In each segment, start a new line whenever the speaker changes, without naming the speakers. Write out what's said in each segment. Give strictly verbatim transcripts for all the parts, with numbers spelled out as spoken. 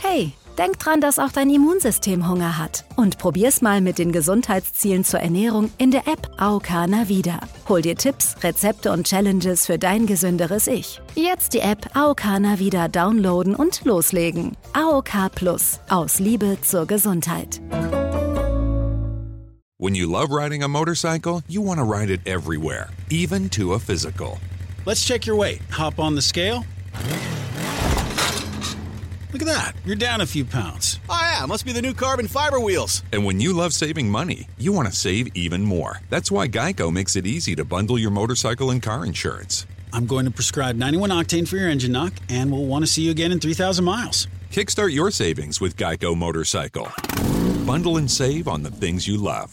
Hey, denk dran, dass auch dein Immunsystem Hunger hat. Und probier's mal mit den Gesundheitszielen zur Ernährung in der App A O K Navida. Hol dir Tipps, Rezepte und Challenges für dein gesünderes Ich. Jetzt die App A O K Navida downloaden und loslegen. A O K Plus. Aus Liebe zur Gesundheit.
When you love riding a motorcycle, you want to ride it everywhere, even to a physical.
Let's check your weight. Hop on the scale. Look at that. You're down a few pounds.
Oh, yeah. Must be the new carbon fiber wheels.
And when you love saving money, you want to save even more. That's why Geico makes it easy to bundle your motorcycle and car insurance.
I'm going to prescribe ninety-one octane for your engine knock, and we'll want to see you again in three thousand miles.
Kickstart your savings with Geico Motorcycle. Bundle and save on the things you love.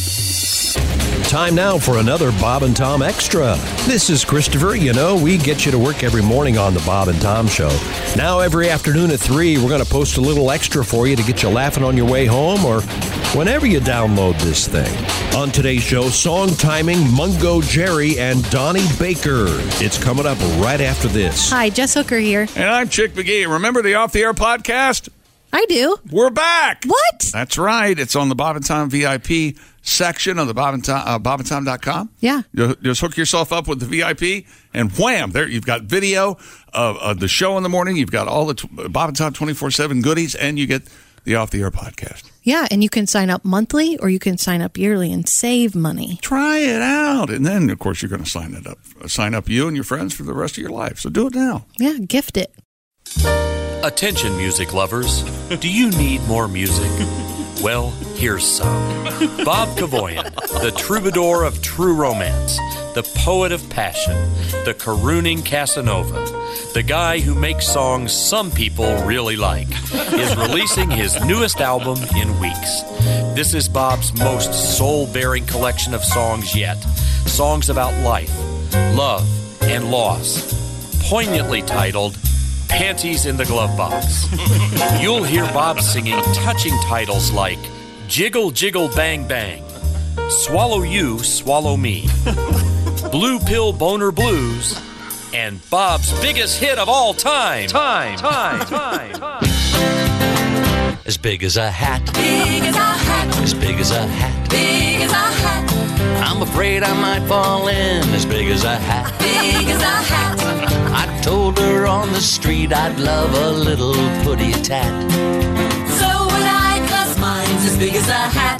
Time now for another Bob and Tom Extra. This is Christopher. You know, we get you to work every morning on the Bob and Tom Show. Now, every afternoon at three, we're going to post a little extra for you to get you laughing on your way home or whenever you download this thing. On today's show, song timing, Mungo Jerry and Donnie Baker. It's coming up right after this.
Hi, Jess Hooker here.
And I'm Chick McGee. Remember the Off the Air podcast?
I do.
We're back.
What?
That's right. It's on the Bob and Tom V I P section of the Bob and Tom, uh, bob and tom dot com.
Yeah.
You just hook yourself up with the V I P, and wham, there you've got video of, of the show in the morning. You've got all the t- Bob and Tom twenty-four seven goodies, and you get the Off the Air podcast.
Yeah, and you can sign up monthly or you can sign up yearly and save money.
Try it out. And then, of course, you're going to sign it up. Sign up you and your friends for the rest of your life. So do it now.
Yeah, gift it.
Attention, music lovers. Do you need more music? Well, here's some. Bob Kevoian, the troubadour of true romance, the poet of passion, the carooning Casanova, the guy who makes songs some people really like, is releasing his newest album in weeks. This is Bob's most soul-bearing collection of songs yet. Songs about life, love, and loss. Poignantly titled Panties in the Glove Box. You'll hear Bob singing touching titles like Jiggle, Jiggle, Bang, Bang, Swallow You, Swallow Me, Blue Pill Boner Blues, and Bob's biggest hit of all time, time, time, time, time.
As big as a hat,
big as a hat,
as big as a hat,
big as a hat.
I'm afraid I might fall in as big as a hat,
big as a hat.
I told her on the street I'd love a little putty tat.
So would I, 'cause mine's as big as a hat.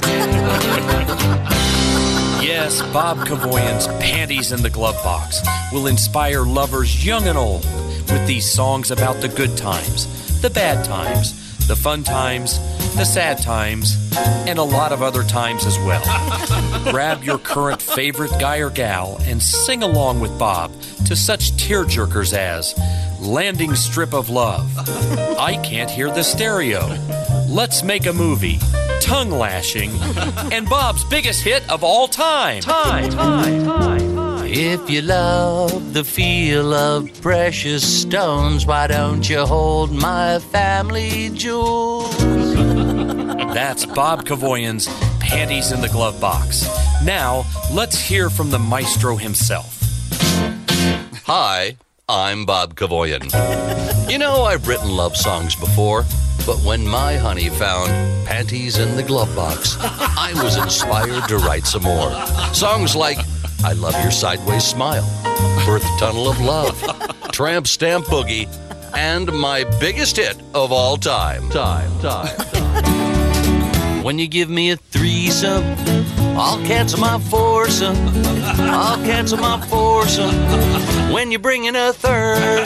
Yes, Bob Kevoian's Panties in the Glove Box will inspire lovers young and old with these songs about the good times, the bad times, the fun times, the sad times, and a lot of other times as well. Grab your current favorite guy or gal and sing along with Bob to such tearjerkers as Landing Strip of Love, I Can't Hear the Stereo, Let's Make a Movie, Tongue Lashing, and Bob's biggest hit of all time. Time, time, time, time.
If you love the feel of precious stones, why don't you hold my family jewels?
That's Bob Kevoian's Panties in the Glove Box. Now, let's hear from the maestro himself.
Hi, I'm Bob Kevoian. You know, I've written love songs before, but when my honey found Panties in the Glove Box, I was inspired to write some more. Songs like I Love Your Sideways Smile, Birth Tunnel of Love, Tramp Stamp Boogie, and my biggest hit of all time. Time, time, time. When you give me a threesome, I'll cancel my foursome. I'll cancel my foursome. When you bring in a third.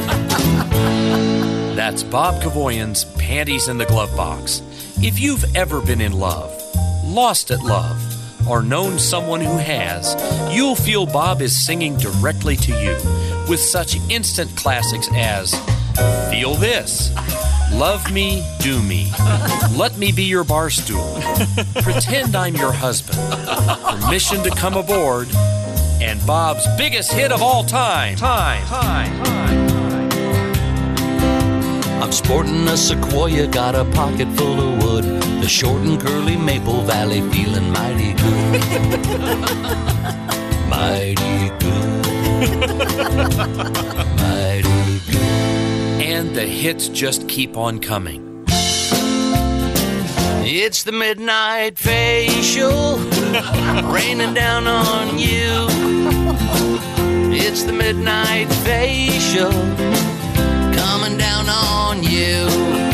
That's Bob Kevoian's Panties in the Glove Box. If you've ever been in love, lost at love, or known someone who has, you'll feel Bob is singing directly to you with such instant classics as Feel This, Love Me, Do Me, Let Me Be Your Bar Stool, Pretend I'm Your Husband, Permission to Come Aboard, and Bob's biggest hit of all time, time, time, time.
I'm sporting a Sequoia, got a pocket full of wood. The short and curly Maple Valley feeling mighty good. Mighty good. Mighty good.
And the hits just keep on coming.
It's the midnight facial raining down on you. It's the midnight facial coming down on you.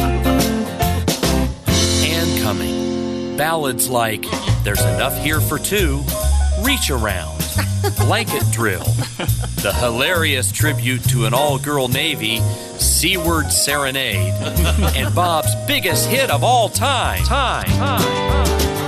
And coming. Ballads like There's Enough Here for Two, Reach Around, Blanket Drill, the hilarious tribute to an all-girl Navy, Seaward Serenade, and Bob's biggest hit of all time. Time. time.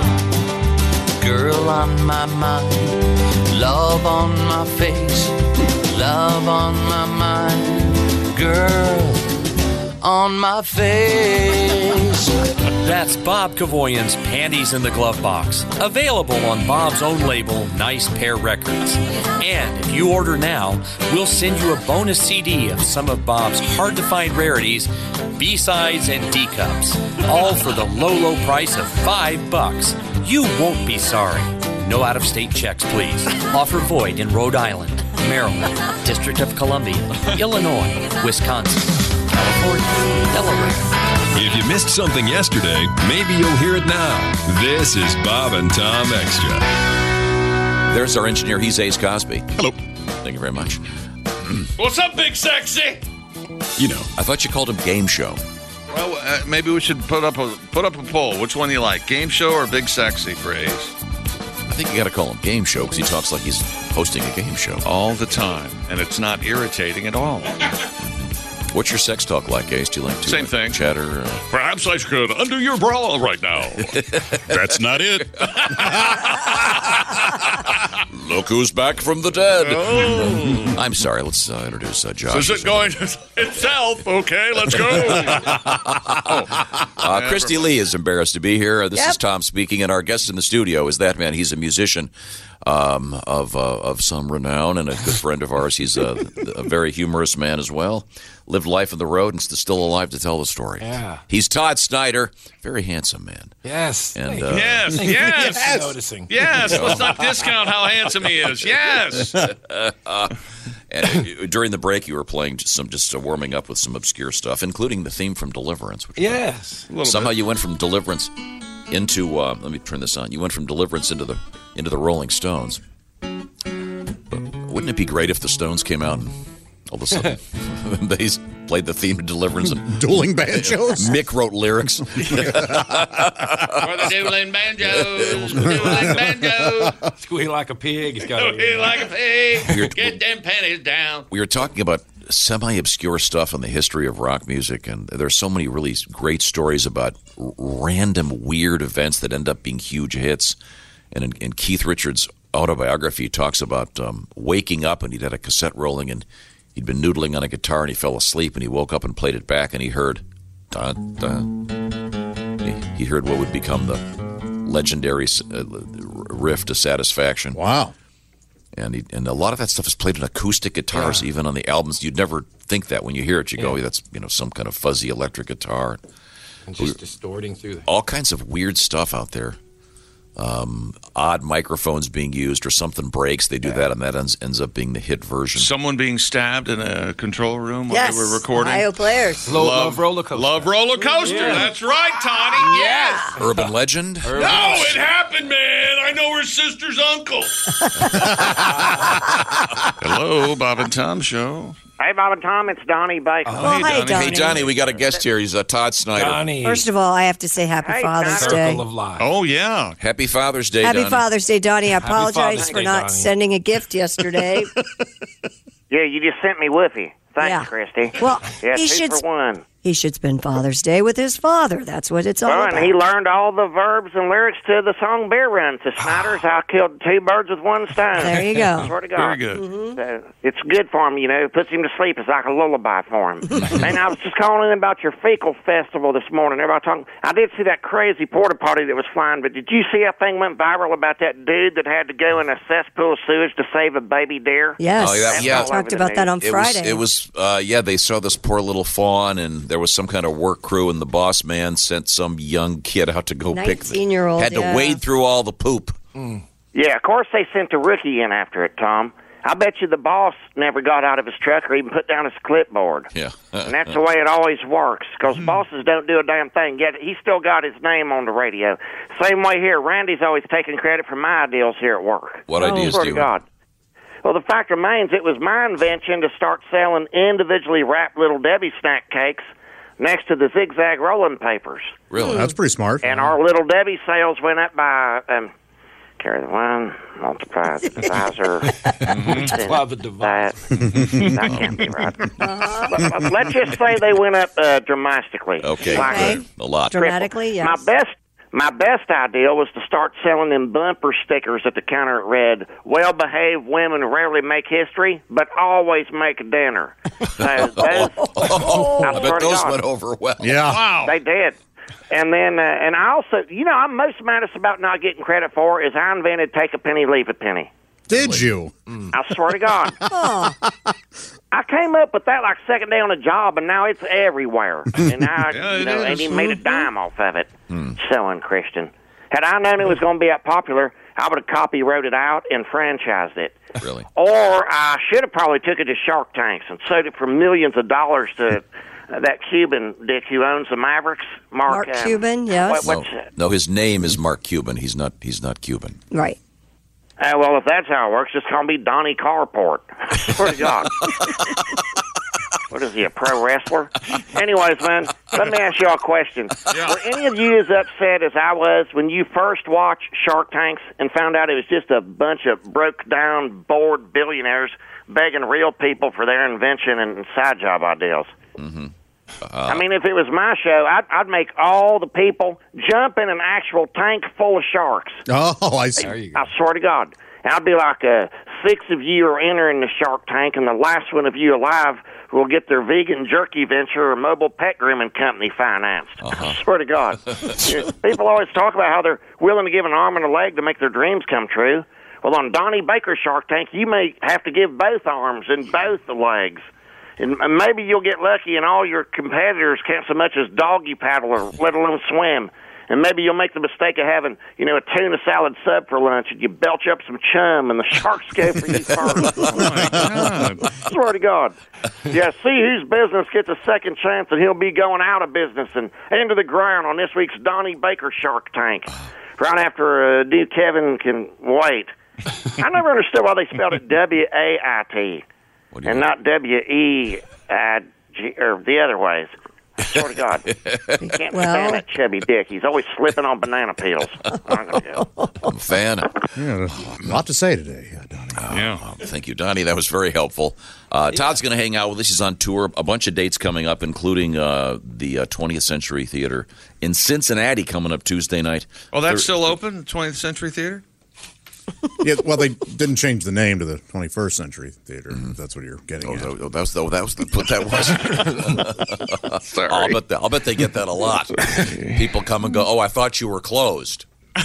Girl on my mind, love on my face, love on my mind, girl on my face.
That's Bob Kavoyan's Panties in the Glove Box, available on Bob's own label, Nice Pair Records. And if you order now, we'll send you a bonus C D of some of Bob's hard-to-find rarities, B-sides, and D-cups, all for the low, low price of five bucks. You won't be sorry. No out-of-state checks, please. Offer void in Rhode Island, Maryland, District of Columbia, Illinois, Wisconsin, California, Delaware.
If you missed something yesterday, maybe you'll hear it now. This is Bob and Tom Extra.
There's our engineer. He's Ace Cosby.
Hello.
Thank you very much.
What's up, Big Sexy?
You know, I thought you called him Game Show.
Well, uh, maybe we should put up a put up a poll. Which one you like, Game Show or Big Sexy for Ace?
I think you got to call him Game Show because he talks like he's hosting a game show
all the time, and it's not irritating at all.
What's your sex talk like, Ace? Do you like to
Same
like,
thing.
chatter? Uh...
Perhaps I could undo your bra right now. That's not it.
Look who's back from the dead.
Oh.
I'm sorry. Let's uh, introduce uh, Josh.
Is it going itself? Okay, let's go.
oh. uh, Christy Lee is embarrassed to be here. This yep. is Tom speaking, and our guest in the studio is that man. He's a musician um, of uh, of some renown and a good friend of ours. He's a, a very humorous man as well. Lived life on the road and is still alive to tell the story.
Yeah.
He's Todd Snyder, very handsome man.
Yes.
And uh,
yes, yes,
yes. Noticing.
Yes. Let's not discount how handsome he is. Yes.
uh, and during the break, you were playing just some, just uh, warming up with some obscure stuff, including the theme from Deliverance. Which
yes.
Somehow bit. You went from Deliverance into. Uh, let me turn this on. You went from Deliverance into the into the Rolling Stones. But wouldn't it be great if the Stones came out and all of a sudden they played the theme of Deliverance and
dueling banjos?
Mick wrote lyrics.
For the dueling banjos, dueling banjos.
Squeal like a pig. He's got
Squeal like a pig. We're, Get them panties down.
We were talking about semi-obscure stuff in the history of rock music, and there's so many really great stories about r- random weird events that end up being huge hits. And in, in Keith Richards' autobiography, he talks about um, waking up and he'd had a cassette rolling and he'd been noodling on a guitar and he fell asleep and he woke up and played it back and he heard dun, dun. He, he heard what would become the legendary uh, riff to Satisfaction.
Wow.
And he, and a lot of that stuff is played on acoustic guitars, yeah. even on the albums. You'd never think that when you hear it. You yeah. go, that's you know some kind of fuzzy electric guitar.
And just distorting through that.
All kinds of weird stuff out there. Um, odd microphones being used or something breaks. They do yeah. that, and that ends, ends up being the hit version.
Someone being stabbed in a control room while
yes.
they were recording.
Ohio Players.
Love, love roller coaster.
Love roller coaster. Yeah. That's right, Tawny. Yes.
Urban legend.
Urban. No, it happened, man. I know her sister's uncle. Hello, Bob and Tom Show.
Hey, Bob and Tom, it's Donnie Baker.
Oh, hey, Donnie.
Donnie. Hey, Donnie, we got a guest here. He's uh, Todd Snyder.
Donnie.
First of all, I have to say Happy
Hey,
Father's
Circle
Day.
Circle of Life.
Oh, yeah.
Happy Father's Day,
Happy
Donnie.
Father's Day, Donnie. I
Happy
apologize
Father's
for
Day,
not
Donnie.
sending a gift yesterday.
Yeah, you just sent me Woofy. Thanks,
Yeah.
Christy.
Well,
yeah,
he
two
should-
for one.
He should spend Father's Day with his father. That's what it's all
Well,
about.
and he learned all the verbs and lyrics to the song Bear Run. To Snyder's, I killed two birds with one stone.
There you go.
I swear to God.
Very good.
Mm-hmm.
So it's good for him, you know. It puts him to sleep. It's like a lullaby for him. And I was just calling in about your fecal festival this morning. Everybody talking. I did see that crazy porta potty that was flying, but did you see that thing went viral about that dude that had to go in a cesspool of sewage to save a baby deer?
Yes.
Oh, yeah, yeah.
I talked about that on
It was,
Friday.
it was uh, yeah, they saw this poor little fawn, and there was some kind of work crew, and the boss man sent some young kid out to go pick the
nineteen-year-old,
had to
yeah.
wade through all the poop.
Yeah, of course they sent the rookie in after it, Tom. I bet you the boss never got out of his truck or even put down his clipboard.
Yeah.
And that's the way it always works, because bosses don't do a damn thing. Yet he still got his name on the radio. Same way here. Randy's always taking credit for my ideals here at work.
What oh, ideas
swear
do you
to God. Well, the fact remains, it was my invention to start selling individually wrapped Little Debbie snack cakes next to the zigzag rolling papers.
Really?
That's pretty smart.
And our Little Debbie sales went up by... Um, carry the one, multiply the divisor.
Multiply the divisor.
That can't be right. But let's just say they went up uh, dramatically.
Okay,
like
good. A lot.
Dramatically, yes.
My best, my best idea was to start selling them bumper stickers at the counter that read, "Well-behaved women rarely make history, but always make dinner." So those,
oh,
I
I bet those
God,
went over well.
Yeah.
Wow.
They did. And then, uh, and I also, you know, I'm most maddest about not getting credit for is I invented take a penny, leave a penny.
Did you?
I swear to God.
Oh.
I came up with that like second day on the job, and now it's everywhere. And I,
Yeah,
you
it
know,
is.
ain't even made a dime off of it. Selling Christian. Had I known it was going to be that popular, I would have copyrighted it out and franchised it.
Really?
Or I should have probably took it to Shark Tanks and sold it for millions of dollars to uh, that Cuban dick who owns the Mavericks, Mark,
Mark
um,
Cuban, yes.
What,
No,
what's, uh,
no, his name is Mark Cuban. He's not. He's not Cuban.
Right.
Uh, well, if that's how it works, it's going to be Donnie Carport. I swear to God. What is he, a pro wrestler? Anyways, man, let me ask you all a question.
Yeah.
Were any of you as upset as I was when you first watched Shark Tanks and found out it was just a bunch of broke-down, bored billionaires begging real people for their invention and side job ideas?
Mm-hmm. Uh,
I mean, if it was my show, I'd, I'd make all the people jump in an actual tank full of sharks.
Oh, I see.
There you go.
I swear to God. And I'd be like, uh, six of you are entering the Shark Tank, and the last one of you alive will get their vegan jerky venture or mobile pet grooming company financed.
Uh-huh.
I swear to God. People always talk about how they're willing to give an arm and a leg to make their dreams come true. Well, on Donnie Baker's Shark Tank, you may have to give both arms and both the legs. And maybe you'll get lucky and all your competitors can't so much as doggy paddle or let alone swim. And maybe you'll make the mistake of having, you know, a tuna salad sub for lunch, and you belch up some chum, and the sharks go for you first.
Oh, my God.
Swear to God. Yeah, see whose business gets a second chance, and he'll be going out of business and into the ground on this week's Donnie Baker Shark Tank. Right after uh, new Kevin can wait. I never understood why they spelled it W A I T and
mean?
not W E I G, or the other ways. Swear to God. You can't
Well-
stand that chubby dick. He's always slipping on banana peels. I'm gonna go.
I'm a fan.
Yeah, a lot to say today, uh, Donnie.
Oh,
Yeah.
oh, thank you, Donnie. That was very helpful. Uh, Todd's going to hang out with us. He's on tour. A bunch of dates coming up, including uh, the uh, twentieth Century Theater in Cincinnati coming up Tuesday night.
Oh, that's
Thir-
still open, the twentieth Century Theater?
Yeah, well, they didn't change the name to the twenty-first Century Theater. If that's what you're getting
Oh,
at.
oh, that was the, that was the, what that was.
Sorry.
I'll bet, they, I'll bet they get that a lot. People come and go, oh, I thought you were closed.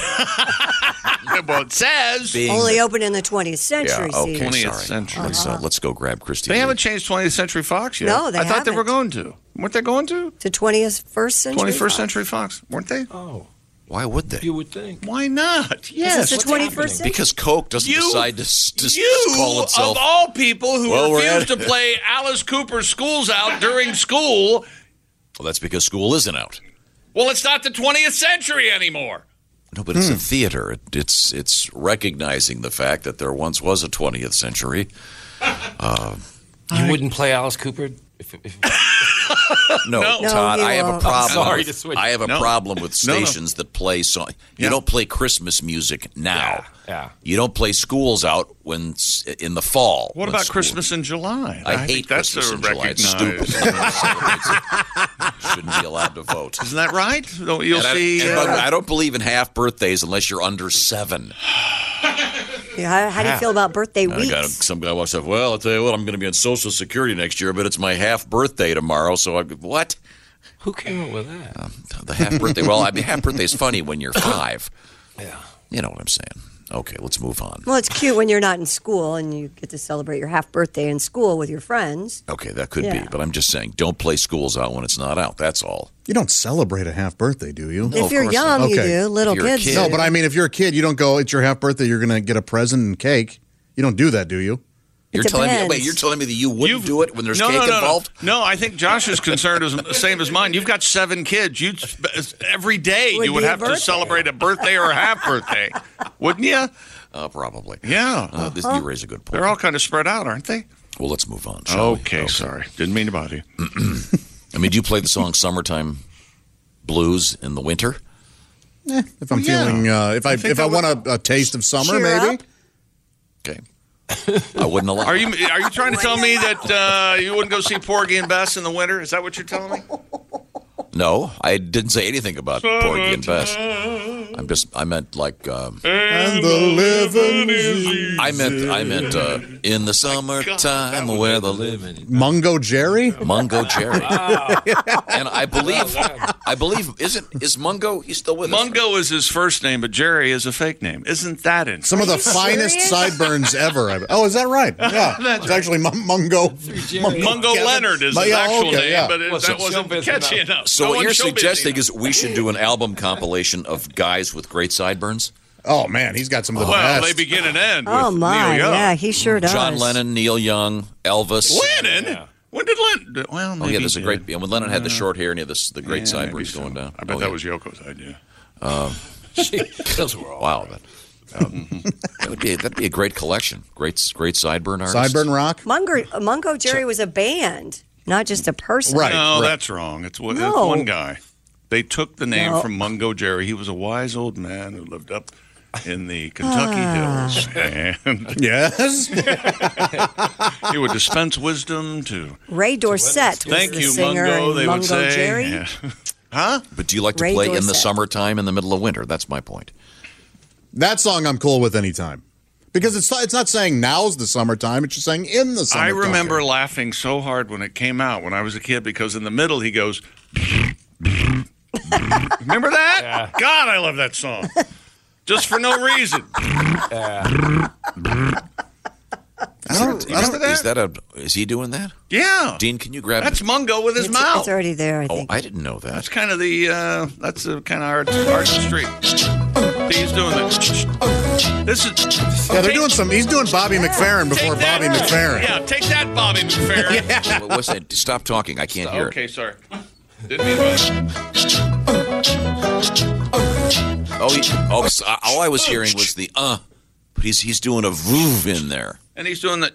Well, it says.
Being
Only
the-
open in the twentieth century.
Yeah, okay,
see.
twentieth
sorry.
century.
Let's, uh, let's go grab Christy.
They haven't changed twentieth Century Fox yet.
No, they
I thought they were
haven't.
going to. Weren't they going to?
To twenty-first century.
twenty-first
Fox.
Century Fox, weren't they?
Oh,
Why would they?
you would think.
Why not?
Is
Yes.
this the twenty-first century?
Because Coke doesn't
You-
decide to, s- to s-
You,
call itself.
of all people who
Well, we're
refused
at-
to play Alice Cooper's Schools Out during school,
Well, that's because school isn't out.
well, it's not the twentieth century anymore.
No, but it's a theater. It, it's it's recognizing the fact that there once was a twentieth century. Uh,
You wouldn't play Alice Cooper? If, if,
no,
No.
Todd,
No,
I have a
you
problem.
won't. Sorry
with,
to switch.
I have a
No.
problem with
No, no.
stations that play song. You
Yeah.
don't play Christmas music now.
yeah.
You don't play schools out when s- in the fall.
What
when
about
school-
Christmas in July?
I,
think
hate
that's
Christmas
a
in July. It's
recognized.
stupid. No one celebrates it. Shouldn't be allowed to vote.
Isn't that right? No, You'll
And I,
see.
and by the way,
uh,
I don't believe in half birthdays unless you're under seven.
Yeah, how, how do you feel about birthday
And I
weeks?
got some guy walks up. Well, I'll tell you what, I'm going to be on Social Security next year, but it's my half birthday tomorrow. So I what?
Who came up with that?
Um, the half birthday. Well, I mean, half birthday is funny when you're five.
Yeah.
You know what I'm saying? Okay, let's move on.
Well, it's cute when you're not in school and you get to celebrate your half birthday in school with your friends.
Okay, that could
Yeah.
be, but I'm just saying, don't play schools out when it's not out. That's all.
You don't celebrate a half birthday, do you?
No,
if
of
you're
course
young,
not.
you
Okay.
do. Little
If you're a
kids.
kid.
do.
No, but I mean, if you're a kid, you don't go, it's your half birthday, you're going to get a present and cake. You don't do that, do you?
You're telling me, wait, you're telling me that you wouldn't
You've-
do it when there's
no,
cake
no, no,
involved?
No. no, I think Josh's concern is the same as mine. You've got seven kids. You every day
Would
you would
be a
have to
birthday.
celebrate a birthday or a half birthday, wouldn't you?
Uh, probably.
Yeah.
Uh, this,
Uh-huh.
you raise a good point.
They're all kind of spread out, aren't they?
Well, let's move on. Shall we?
Okay, sorry. Didn't mean to bother you.
I mean, do you play the song "Summertime Blues" in the winter?
Eh, if I'm
Well, yeah.
feeling, uh, if I,
I think
if I
I
want a, a taste of summer,
Cheer
maybe.
up.
Okay. I wouldn't allow.
Are you are you trying to tell me that uh, you wouldn't go see Porgy and Bess in the winter? Is that what you're telling me?
No, I didn't say anything about Porgy and Bess. I'm just, I meant like, um,
And the living is
I meant, I meant uh, in the summertime where the living.
Mungo Jerry?
Mungo Jerry. And I believe, I believe, isn't, is Mungo, he's still with us?
Mungo is his first name, but Jerry is a fake name. Isn't that interesting?
Some of the finest sideburns ever. I've- Oh, is that right? Yeah. It's actually Mun- Mungo.
Mungo
Kevin.
Leonard is his
Yeah,
actual
okay,
name,
yeah.
but it,
Well,
that
so
wasn't
showbiz
catchy
enough.
enough.
So
No
what you're
one's showbiz
suggesting
enough.
is we should do an album compilation of guys with great sideburns?
Oh, man, he's got some of the
Well,
best.
they begin and end
Oh,
with
my.
Neil Young.
Yeah, he sure does.
John Lennon, Neil Young, Elvis.
Lennon?
Yeah.
When did Lennon? Well,
Oh
maybe
yeah, there's a
he
great.
did.
When Lennon had the short hair and he had this, the great
Yeah, maybe
sideburns
so.
going down.
I bet
Oh,
that
yeah.
was Yoko's idea.
Those were all
Wow, that, um, that would be that'd be a great collection. Great, great sideburn artist.
Sideburn rock?
Mungo, Mungo Jerry was a band, not just a person.
Right.
No, that's wrong. It's, one- it's
No.
one guy. They took the name
No.
from Mungo Jerry. He was a wise old man who lived up in the Kentucky
Ah.
hills, and
Yes.
he would dispense wisdom to.
Ray Dorset was
Thank
the
you,
singer
Mungo.
in
They
Mungo
would say,
Jerry.
Yeah. Huh?
But do you like to
Ray
play in the
Dorset.
summertime in the middle of winter? That's my point.
That song I'm cool with anytime. Because it's it's not saying now's the summertime, it's just saying in the
I
summertime.
remember laughing so hard when it came out when I was a kid because in the middle he goes. Remember that?
Yeah.
God, I love that song. Just for no reason.
Yeah.
I don't, I
Remember
don't,
that?
Is that a? Is he doing that?
Yeah.
Dean, can you grab?
That's Mungo with his
It's,
mouth.
it's already there, I
Oh,
think.
I didn't know that.
That's kind of the uh, that's the kind of art artistry. See, he's doing this. This is
yeah, they're doing some. He's doing Bobby McFerrin before
Take that.
Bobby McFerrin.
Yeah, take that, Bobby McFerrin.
What was that? Stop talking. I can't hear
Okay,
it.
sorry. Didn't mean to.
Oh, he, oh, so, uh, all I was hearing was the uh, but he's he's doing a voov in there.
And he's doing the.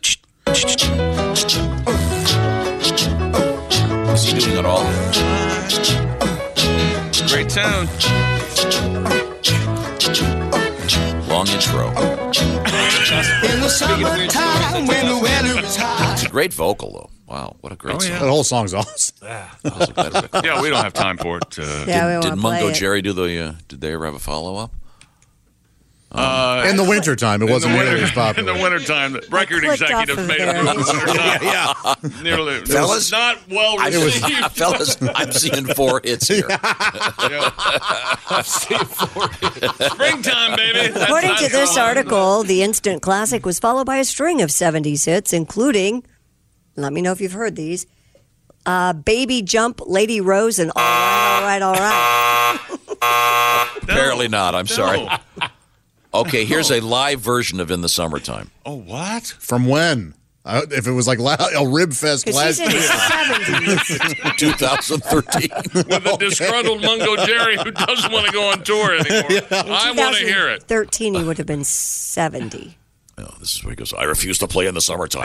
Is he doing it all?
Great tune.
Long intro.
In the summertime when the weather's hot.
It's a great vocal though. Wow, what a great
Oh, yeah.
song.
That whole song's awesome.
Yeah, we don't have time for it. Uh,
Yeah, we
Did,
wanna
did
play
Mungo
it.
Jerry do the? Uh, did they ever have a follow up?
uh,
In the wintertime, it wasn't
in the
nearly
winter,
as popular.
In the wintertime, the record
clicked off
executive
of
made it
there.
in the wintertime.
yeah, yeah.
Nearly. It
Fellas?
was not well
I was,
received.
fellas, I'm seeing four hits here.
Springtime, baby. That's
According to
not
this
how-
article, the instant classic was followed by a string of seventies hits, including, let me know if you've heard these, uh, Baby Jump, Lady Rose, and All Right, All Right, All Right.
Apparently not. I'm sorry.
No.
Okay, here's a live version of In the Summertime.
Oh, what?
From when? Uh, if it was like la- a rib fest
Because
last
he's in
year.
his seventies.
twenty thirteen.
With a disgruntled Mungo Jerry who doesn't want to go on tour anymore. I want to hear it.
thirteen, he would have been seventy.
Oh, this is where he goes, I refuse to play in the summertime.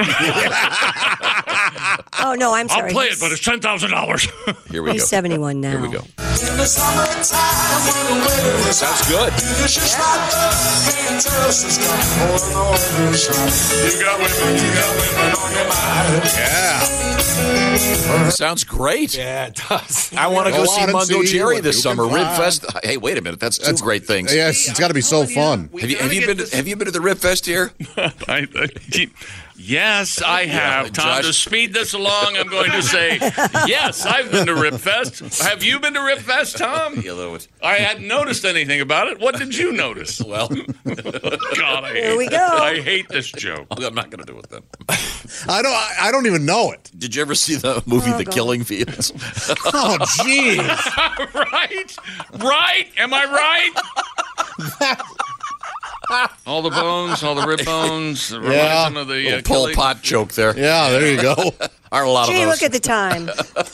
Oh, no, I'm sorry.
I'll play it,
He's-
but it's ten thousand dollars.
Here we
He's
go.
seventy-one now.
Here we go.
In the summertime when the weather is hot.
Sounds good.
You should stop being jealous and stop pouring on your side. You got women, you got women on your mind.
Yeah.
Sounds great.
Yeah, it does.
I want to
Go
go see
on and
Mungo
see
Jerry
what
this
you
summer.
can
Rib
find.
Fest. Hey, wait a minute. That's two great things.
Yes, it's got to be so fun.
Have you, have you been to, have you been to the Rib Fest here?
I, I, yes, I have. Tom,
Josh-
to speed this along, I'm going to say, yes, I've been to Rip Fest. Have you been to Rip Fest, Tom?
Yeah, though it's-
I hadn't noticed anything about it. What did you notice?
Well,
God, I
Here
hate,
we go.
I hate this joke.
I'm not going to do it then.
I don't. I, I don't even know it.
Did you ever see the movie
Oh,
The
God.
Killing Fields?
Oh, jeez.
Right? Right? Am I right? All the bones, all the rib bones. The
Yeah.
reminds him of the
Little
uh,
Pol
Achilles.
Pot joke there.
Yeah, there you go.
Aren't a lot
Gee,
of those.
look at the time.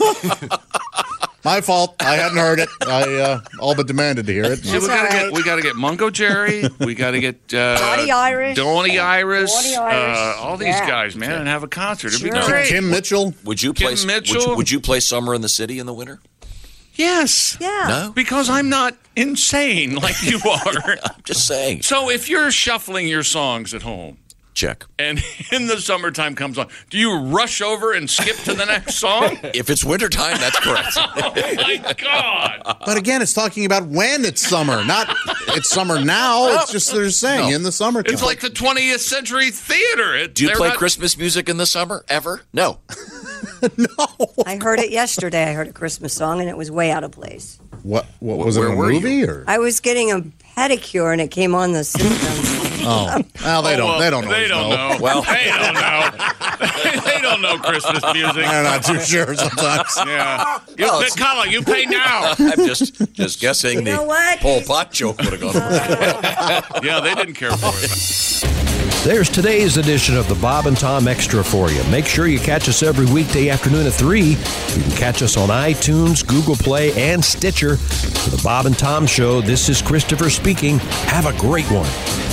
My fault. I hadn't heard it. I uh, all but demanded to hear it.
See, we gotta
all
get
right.
we gotta get Mungo Jerry. We gotta get uh,
Donnie Irish.
Donnie Iris,
Donnie Irish.
uh, all these
Yeah.
guys, man, and have a concert. It'd
Sure.
be great.
Kim Mitchell.
Would you
Kim
play? Would
Mitchell?
you, would you play Summer in the City in the winter?
Yes.
Yeah.
No,
Because I'm not insane like you are.
I'm just saying.
So if you're shuffling your songs at home
Check.
and in the summertime comes on, do you rush over and skip to the next song?
If it's wintertime, that's correct.
Oh my God.
But again, it's talking about when it's summer, not it's summer now. It's just they're saying
No.
in the summertime.
It's like the twentieth century theater. It,
Do you
they're
play
not-
Christmas music in the summer ever? No.
I heard it yesterday. I heard a Christmas song, and it was way out of place.
what? What was
Where
it? A
were
movie
you?
or?
I was getting a pedicure, and it came on the system.
Oh, well, they
Oh,
don't.
well,
they don't.
They
always
don't
know.
know.
Well-
they don't know. they don't know Christmas music.
I'm not too sure sometimes.
Yeah. You
Well,
pay,
it's-
Colin, you pay now.
I'm just just guessing
You know
the
what?
Pol Pot joke would have gone over.
Yeah, they didn't care for it.
There's today's edition of the Bob and Tom Extra for you. Make sure you catch us every weekday afternoon at three. You can catch us on iTunes, Google Play, and Stitcher. For the Bob and Tom Show, this is Christopher speaking. Have a great one.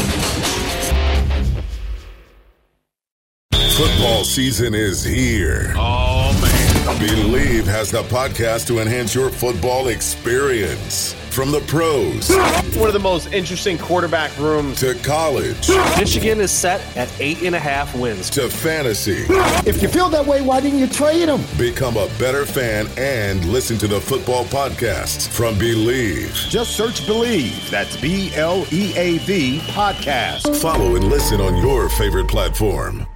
Football season is here.
Oh, man.
Believe has the podcast to enhance your football experience. From the pros
One of the most interesting quarterback rooms.
to college
Michigan is set at eight and a half wins.
to fantasy,
If you feel that way, why didn't you trade him?
become a better fan and listen to the football podcasts from Believe.
Just search Believe. That's B L E A V podcast.
Follow and listen on your favorite platform.